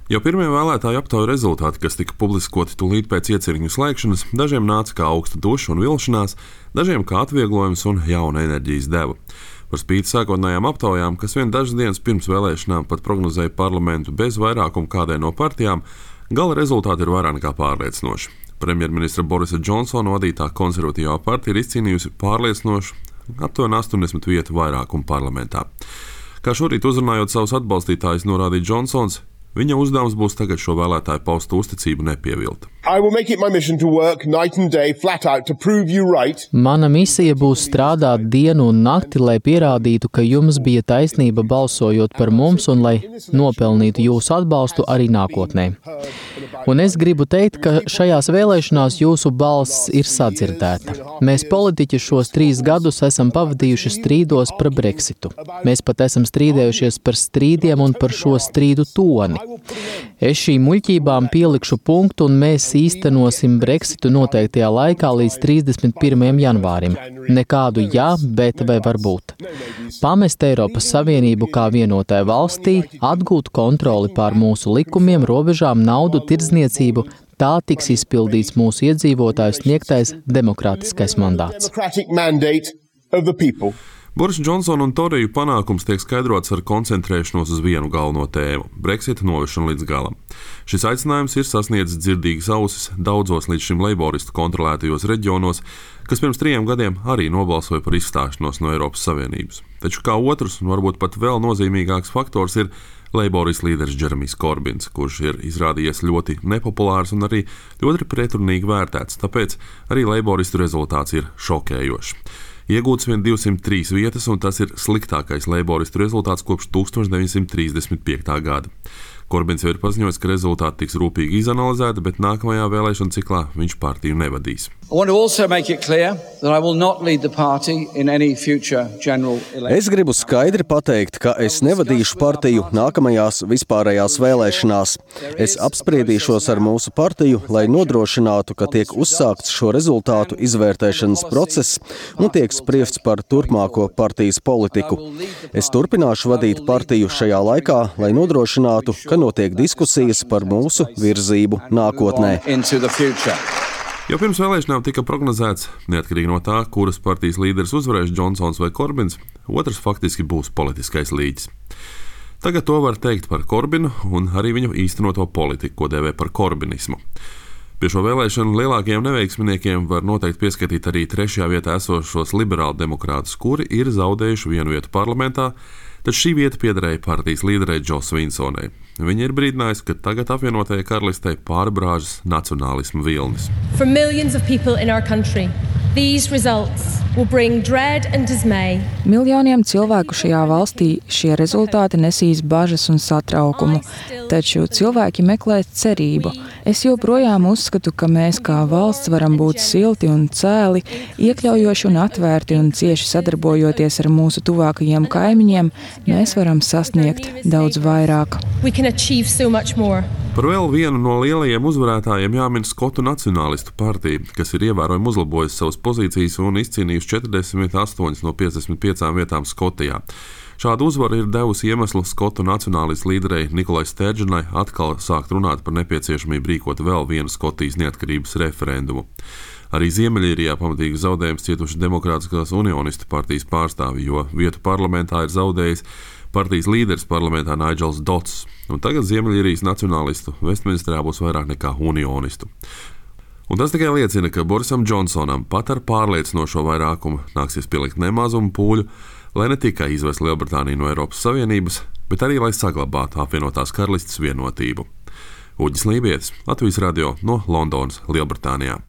Jau pirmie vēlētāju aptauju rezultāti, kas tika publiskoti tūlīt pēc iecirkņu slēgšanas, dažiem nāca kā augsta duša un vilšanās, dažiem kā atvieglojums un jauna enerģijas deva. Par spīti sākotnējām aptaujām, kas vien dažas dienas pirms vēlēšanām pat prognozēja parlamentu bez vairākuma kādai no partijām, gala rezultāti ir vairāk nekā pārliecinoši. Premjerministra Borisa Džonsona vadītā konservatīvā partija ir izcīnījusi pārliecinošu aptuveni 80 vietu vairākumu parlamentā. Kā šorīt uzrunājot savus atbalstītājus, norādīja Džonsons, viņa uzdevums būs tagad šo vēlētāju paustu uzticību nepievilt. Mana misija būs strādāt dienu un nakti, lai pierādītu, ka jums bija taisnība balsojot par mums un lai nopelnītu jūsu atbalstu arī nākotnē. Un es gribu teikt, ka šajās vēlēšanās jūsu balss ir sadzirdēta. Mēs politiķi šos 3 gadus esam pavadījuši strīdos par Brexitu. Mēs pat esam strīdējušies par strīdiem un par šo strīdu toni. Es šīm muļķībām pielikšu punktu un mēs īstenosim Brexitu noteiktajā laikā līdz 31. janvārim. Nekādu jā, bet vai varbūt. Pamest Eiropas Savienību kā vienotai valstī, atgūt kontroli pār mūsu likumiem, robežām, naudu, tirdzniecību, tā tiks izpildīts mūsu iedzīvotāju sniegtais demokrātiskais mandāts. Boris Džonsona un Toriju panākums tiek skaidrots ar koncentrēšanos uz vienu galveno tēmu – Brexita novešanu līdz galam. Šis aicinājums ir sasniedzis dzirdīgas ausis daudzos līdz šim leiboristu kontrolētajos reģionos, kas pirms 3 gadiem arī nobalsoja par izstāšanos no Eiropas Savienības. Taču kā otrs un varbūt pat vēl nozīmīgāks faktors ir leiboristu līderis Džeremijs Korbins, kurš ir izrādījies ļoti nepopulārs un arī ļoti pretrunīgi vērtēts, tāpēc arī leiboristu rezultāts ir šokējošs. Iegūts vien 203 vietas, un tas ir sliktākais leiboristu rezultāts kopš 1935. gada. Korbins jau ir paziņojis, ka rezultāti tiks rūpīgi izanalizēti, bet nākamajā vēlēšanu ciklā viņš partiju nevadīs. Es gribu skaidri pateikt, ka es nevadīšu partiju nākamajās vispārējās vēlēšanās. Es apspriedīšos ar mūsu partiju, lai nodrošinātu, ka tiek uzsākts šo rezultātu izvērtēšanas process un tiek spriests par turpmāko partijas politiku. Es turpināšu vadīt partiju šajā laikā, lai nodrošinātu, ka notiek diskusijas par mūsu virzību nākotnē. Jau pirms vēlēšanām tika prognozēts, neatkarīgi no tā, kuras partijas līderis uzvarēs Džonsons vai Korbins, otrs faktiski būs politiskais līķis. Tagad to var teikt par Korbinu un arī viņu īstenoto politiku, ko dēvē par korbinismu. Pie šo vēlēšanu lielākajiem neveiksminiekiem var noteikti pieskatīt arī 3. vietā esošos liberālu demokrātus, kuri ir zaudējuši vienu vietu parlamentā, taču šī vieta piederēja partijas līderei Jo Svinsonai. Viņa ir brīdinājusi, ka tagad apvienotajai karalistei pārbrāžas nacionālisma vilnis. For millions of people in our country, these results will bring dread and dismay. Miljoniem cilvēku šajā valstī šie rezultāti nesīs bažas un satraukumu, taču cilvēki meklē cerību. Es joprojām uzskatu, ka mēs kā valsts varam būt silti un cēli, iekļaujoši un atvērti un cieši sadarbojoties ar mūsu tuvākajiem kaimiņiem, mēs varam sasniegt daudz vairāk. Par vēl vienu no lielajiem uzvarētājiem jāmin Skotu nacionālistu partija, kas ir ievērojami uzlabojusi savas pozīcijas un izcīnījusi 48 no 55 vietām Skotijā. Šādu uzvaru ir devusi iemeslu Skotu nacionālistu līderei Nikolai Sterdženai atkal sākt runāt par nepieciešamību rīkot vēl vienu Skotijas neatkarības referendumu. Arī Ziemeļīrijā pamatīgi zaudējums cietuši Demokrātiskās unionistu partijas pārstāvi, jo vietu parlamentā ir zaudējis partijas līderis parlamentā Nigels Dots, un tagad Ziemeļīrijas nacionālistu Vestminsterā būs vairāk nekā unionistu. Un tas tikai liecina, ka Borisam Džonsonam pat ar pārliecinošo vairākumu nāksies pielikt nemazumu pūļu, lai ne tikai izvest Lielbritāniju no Eiropas Savienības, bet arī lai saglabātu apvienotās karalistes vienotību. Uģis Lībietis, Latvijas radio no Londonas, Lielbritānijā.